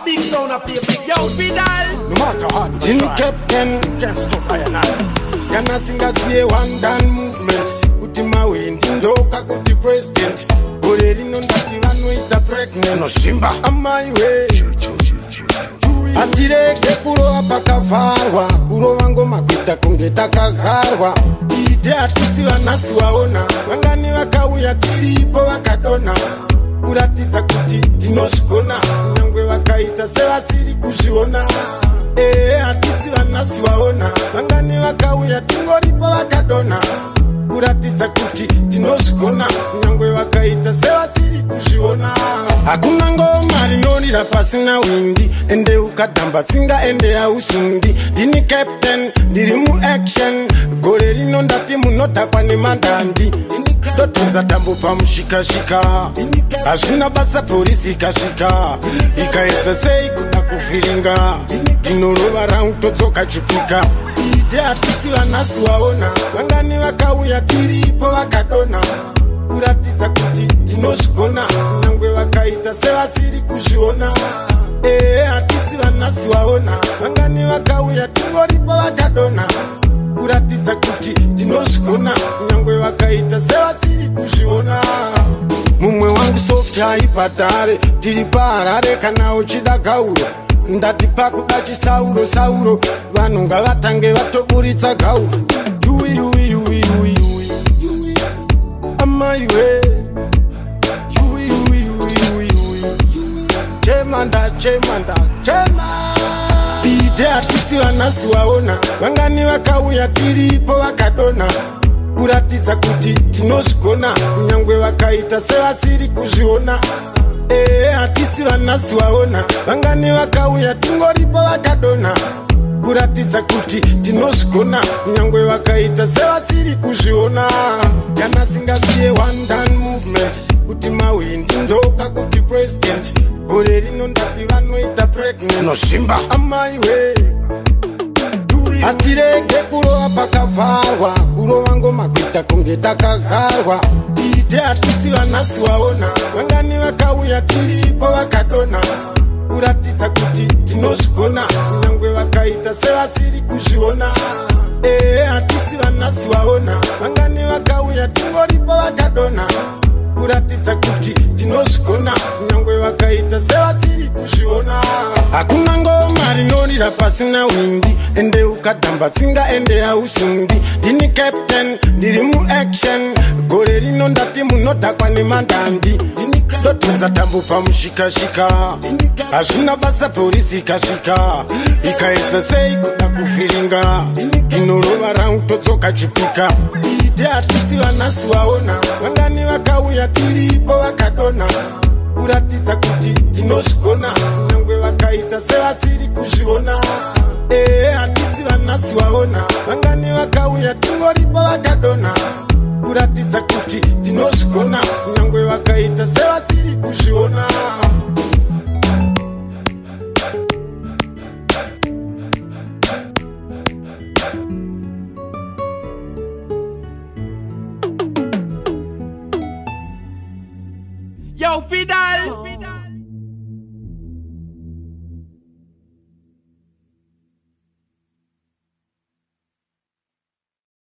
big sound up here. Yo, Vidal. No matter how the in captain, can't stop I and I. Yana singa see one done movement. Utima wind, ndoka kuti president. Goreri no ndati vanu ita pregnant. No Simba, on my way. Atireke kuro apakavarwa. Kuro wango makwita kungeta kagarwa. Ite atisi vanasi waona. Wangani wakauya tiripo wakadona. Kuratiza kuti tinozvigona. Nyangwe wakaita sevasiri kuzviona. Atisi vanasi waona. Wangani wakauya tingoripo wakadona. Kuratiza kuti tinozvigona. Nyangwe wakaita sevasiri kuzviona. Hakuna ngoma rinonira pasina windi. Ende ukadhamba tsinga ende hausundi. Ndini captain, ndiri mu action. Gore rino ndati munodhakwa nemandandi. Dotonza tambo pamushika-shika. Hazvina basa polisi ikasvika. Ikaedza sei kuda kufiringa. Ndinorova round todzoka chipika. Ite atisi vanasi waona. Vangani vakauya tiripo vakadona. Kuratidza kuti tinozvigona. Nyangwe vakaita sevasiri kuzviona. Atisi vanasi waona. Vangani vakauya tingoripo vakadona. Kuratidza kuti tinozvigona. Nyangwe vakaita sevasiri kuzviona. Mumwe wangu soft haibhadhare. Tiri paharare kana uchida gauro. Ndati pakuda chisauro sauro. Vanhu ngavatange vatoburitsa gauro. Amaiwe chemanda Ite atisi vanasi waona. Vangani vakauya tiripo vakadona. Kuratidza kuti tinozvigona. Nyangwe vakaita sevasiri kuzviona. Atisi vanasi waona. Vangani vakauya tingoripo vakadona. Kuratidza kuti tinozvigona. Nyangwe vakaita sevasiri kuzviona. Kana singasiye one done movement. Kuti mawindi ndoka kuti president. Gore rino ndati vanoita pregnant. No Simba, amaiwe. Atireke kurova pakavarwa. Kurova ngoma kuita kungeta kagarwa. Ite atisi vanasi waona. Vangani vakauya tiripo vakadona. Kuratidza kuti tinozvigona. Nyangwe vakaita sevasiri kuzviona. Atisi vanasi waona. Vangani vakauya tingoripo vakadona. Kuratidza kuti tinozvigona. Nyangwe vakaita sevasiri kuzviona. Hakuna ngoma rinonira pasina windi. Ende ukadhamba tsinga ende hausundi. Ndini captain, ndiri mu action. Gore rino ndati munodhakwa nemandandi. Dotonza tambo pamushika-shika. Hazvina basa polisi ikasvika. Ikaedza sei kuda kufiringa. Ndinorova round todzoka chipika. Ite atisi vanasi waona. Vangani vakauya tiripo vakadona. Kuratidza kuti tinozvigona. Nyangwe vakaita sevasiri kuzviona. Atisi vanasi waona. Vangani vakauya tingoripo vakadona. Kuratidza kuti tinozvigona. Nyangwe vakaita sevasiri kuzviona. Yo, Vidal.